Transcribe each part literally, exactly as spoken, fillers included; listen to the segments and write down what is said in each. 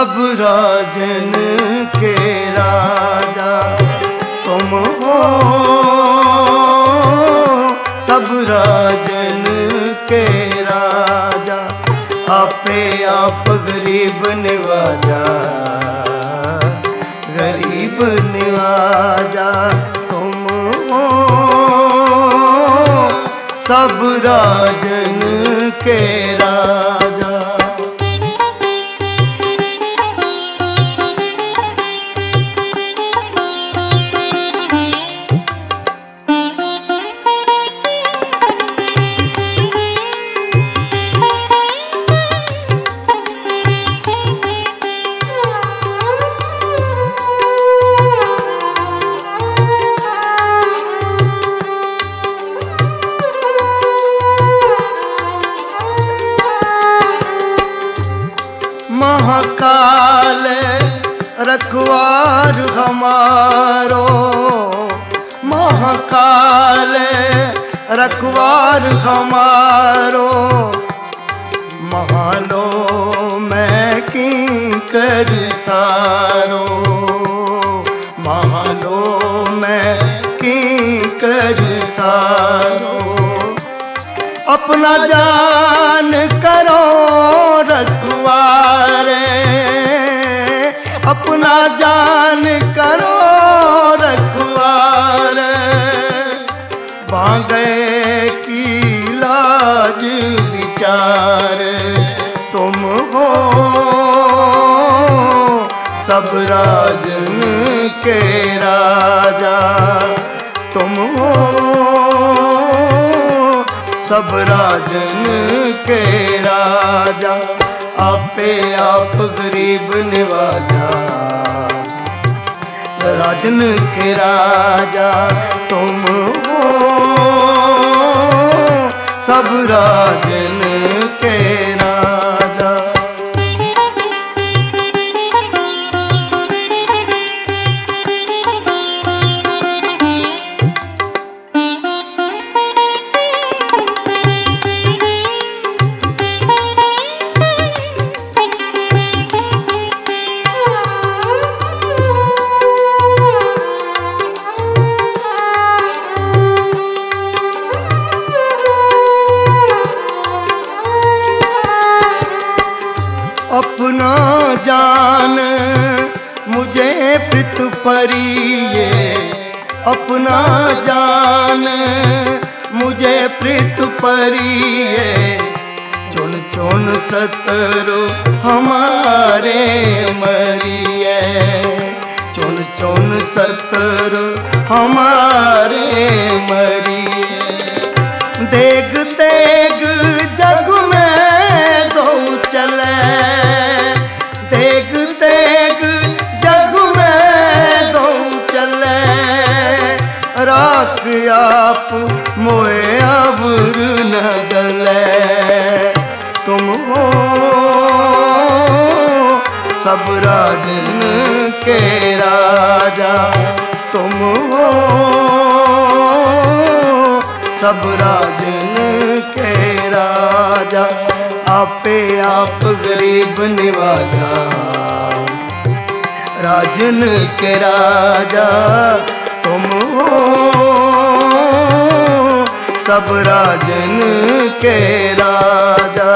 सब राजन के राजा तुम हो, सब राजन के राजा। आपे आप गरीब निवाजा, गरीब निवाजा तुम हो, सब राजन के राजा। महाकाल रखवार हमारो, महाकाल रखवार हमारो। महालो मैं की करतारो, महालो मैं की करतारो। अपना जान करो रखवारे, अपना जान करो रखवारे। बांगे की लाज विचार तुम हो, सब राजन के राजा तुम हो, सब राजन के राजा। आपे आप गरीब निवाजा, राजन के राजा तुम हो, सब राजन के राजा। अपना जान मुझे प्रीत परिये, अपना जान मुझे प्रीत परिये। चुन चुन सतरो हमारे मरिए, चुन चुन सतरो हमारे मरिए। देग तेग जग में दो चले, देग तेग जग में दो चले। राख आप मोए अवर न गले तुम हो, सब राजन के राजा तुम हो, सब राजन के राजा। आपे आप गरीब निवाजा, राजन के राजा तुम हो, सब राजन के राजा।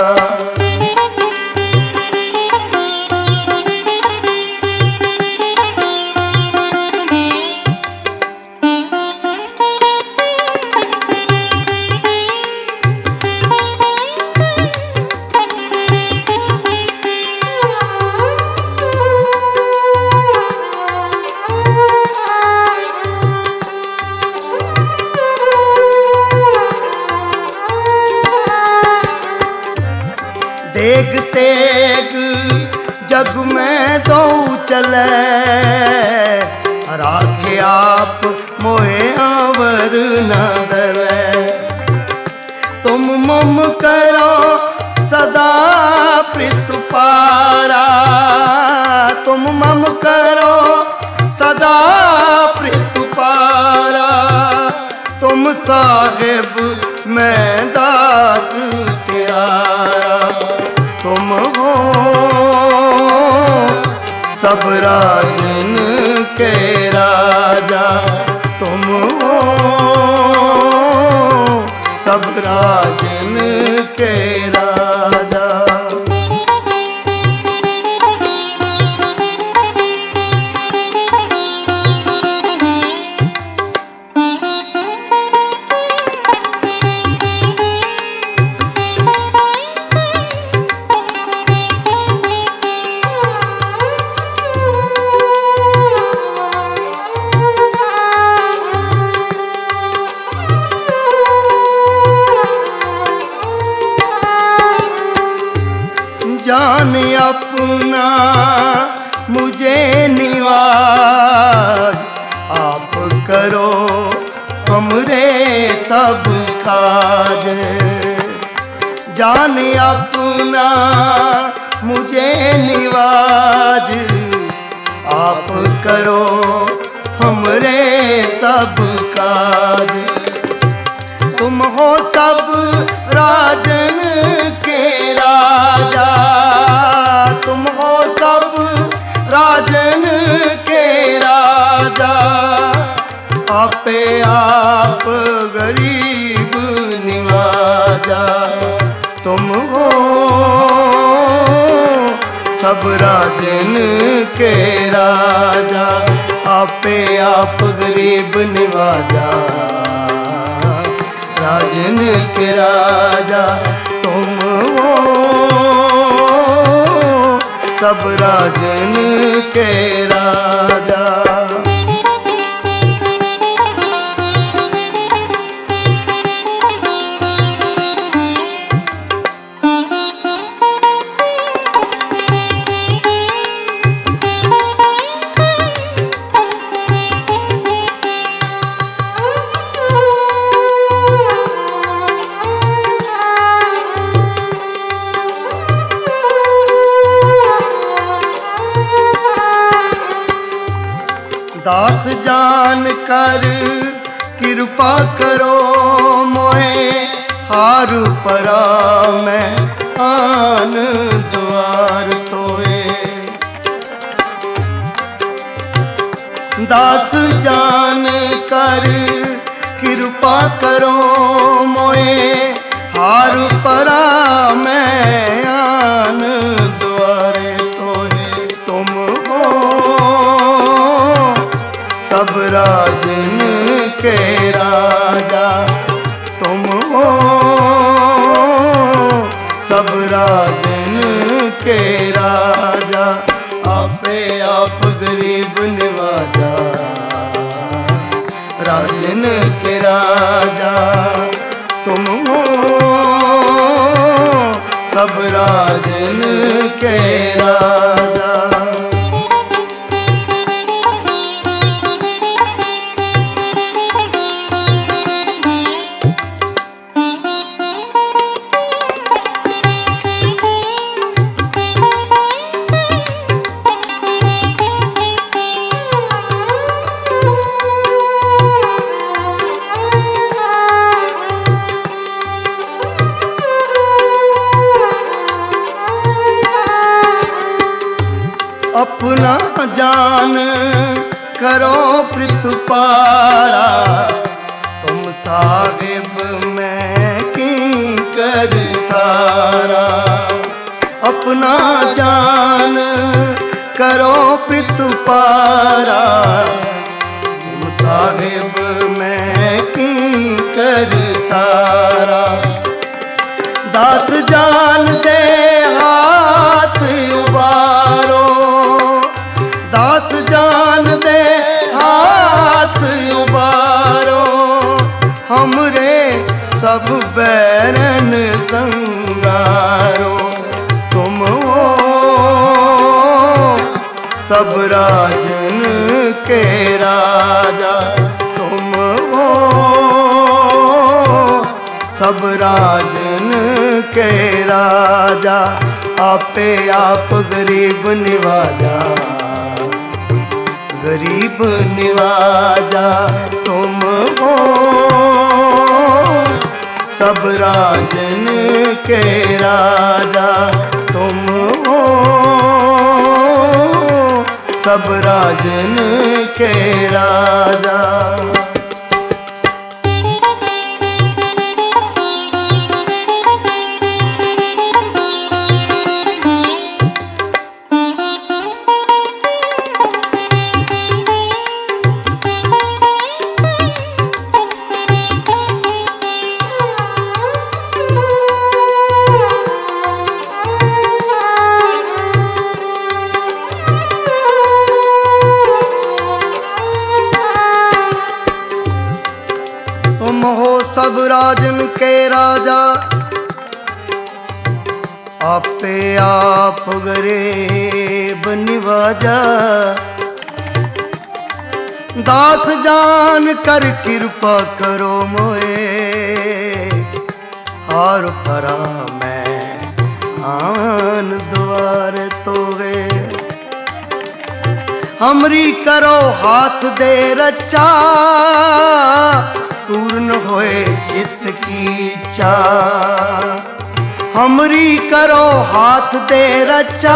देग तेग जग में दो चले, राखे आप मोहे आवर न दले। तुम मम करो सदा प्रीत पारा, तुम मम करो सदा प्रीत पारा। तुम साहिब मैं दास त्यारा, तुम हो सब राजन के राजा तुम हो, सब राजन के राजा। जान अपना मुझे निवाज, आप करो हमरे सब काज। जान अपना मुझे निवाज, आप करो हमरे सब काज। तुम हो सब राजन के राजा, तुम हो सब राजन के राजा। आपे आप गरीब निवाजा, तुम हो सब राजन के राजा। आपे आप गरीब निवाजा, राजन के राजा तुम हो, सब राजन के राजा। दास जान कर कृपा करो मोहे, हार परा मैं आन द्वार तोए। दास जान कर कृपा करो मोहे, हार परा मैं आन द्वारे तोए। तुम हो सब राजन के राजा, तुम हो सब राजन के राजा। आपे आप गरीब निवाजा, राजन के राजा तुम हो, सब राजन के राजा। अपना जान करो प्रतिपारा, तुम साहिब मैं की कर तारा। अपना जान करो प्रतिपारा, तुम साहिब मैं की कर तारा। दास जान दे हाथ उबारो, दास जान दे हाथ उबारो। हमरे सब बैरन संगारो, तुम हो सब राजन के राजा। तुम हो सब राजन के राजा। आपे आप गरीब निवाजा, गरीब निवाजा। तुम हो सब राजन के राजा। तुम हो सब राजन के राजा। तुम हो सब राजन के राजा, आपे आप गरीब निवाजा। दास जान कर कृपा करो मोए, हार परा मैं आन द्वार तोवे। हमरी करो हाथ दे रचा, पूर्ण होए चित्त की इच्छा। हमरी करो हाथ दे रचा,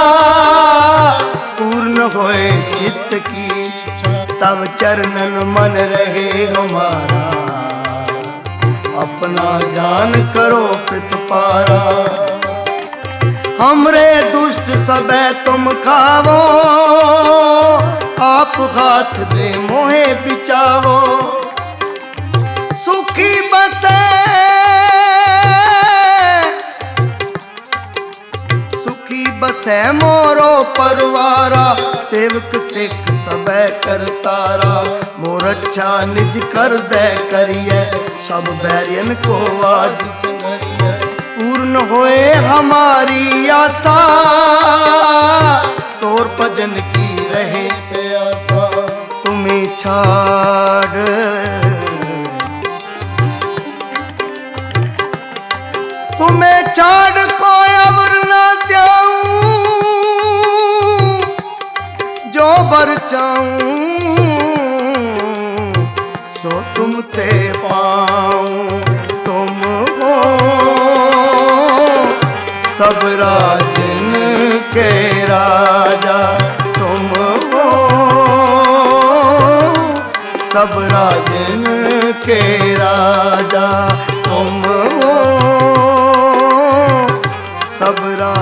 पूर्ण होए चित्त की। तब चरणन मन रहे हमारा, अपना जान करो प्रतिपारा। हमरे दुष्ट सबे तुम खावो, आप हाथ दे मोहे बिचावो। सुखी बसे सुखी बसे मोरो परवारा, सेवक सिख सबे करतारा। मोर अच्छा निज कर दे करिए, सब बैरियन को आज पूर्ण होए हमारी आशा। तोर भजन की रहे प्यासा, तुम्हें छाड़ तुम्हें छाड़ कोई अवर न द्याऊं, जो बर चाऊं सो तुम ते पाऊं। तुम हो सब राजन के राजा, तुम हो सब राजन के राजा। तुम हो सब राजन